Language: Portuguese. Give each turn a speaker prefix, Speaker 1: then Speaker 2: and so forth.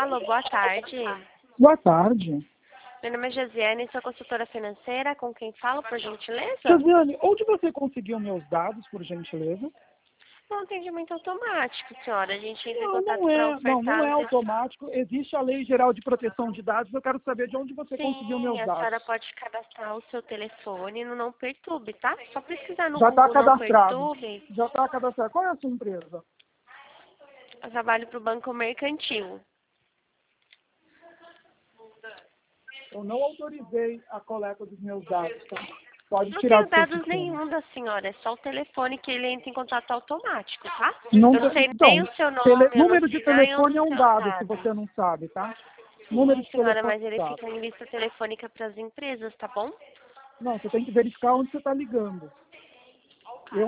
Speaker 1: Alô, boa tarde.
Speaker 2: Boa tarde.
Speaker 1: Meu nome é Josiane, sou consultora financeira. Com quem falo, por gentileza?
Speaker 2: Josiane, onde você conseguiu meus dados, por gentileza?
Speaker 1: É um atendimento automático, senhora. A gente entra em
Speaker 2: Não,
Speaker 1: contato
Speaker 2: não
Speaker 1: para
Speaker 2: é,
Speaker 1: ofertar...
Speaker 2: não é automático. Existe a Lei Geral de Proteção de Dados. Eu quero saber de onde você conseguiu
Speaker 1: Sim,
Speaker 2: meus
Speaker 1: a
Speaker 2: dados.
Speaker 1: senhora pode cadastrar o seu telefone no Não Perturbe, tá? Só pesquisar no
Speaker 2: Já está
Speaker 1: Google Não
Speaker 2: cadastrado.
Speaker 1: Perturbe.
Speaker 2: Já está cadastrado. Qual é a sua empresa?
Speaker 1: Eu trabalho para o Banco Mercantil.
Speaker 2: Eu não autorizei a coleta dos meus dados, tá? Pode
Speaker 1: Não
Speaker 2: tirar
Speaker 1: tenho
Speaker 2: do seu
Speaker 1: dados
Speaker 2: sistema.
Speaker 1: nenhum da senhora, é só o telefone que ele entra em contato automático, tá?
Speaker 2: Não,
Speaker 1: Eu não sei
Speaker 2: então,
Speaker 1: nem o seu nome, eu não
Speaker 2: número de
Speaker 1: sei nem os
Speaker 2: telefone é um
Speaker 1: seus
Speaker 2: dado, se
Speaker 1: dados.
Speaker 2: você não sabe, tá? Número
Speaker 1: Sim,
Speaker 2: de
Speaker 1: senhora,
Speaker 2: telefone
Speaker 1: mas
Speaker 2: é um
Speaker 1: ele
Speaker 2: dado.
Speaker 1: fica em lista telefônica para as empresas, tá bom?
Speaker 2: Não, você tem que verificar onde você está ligando.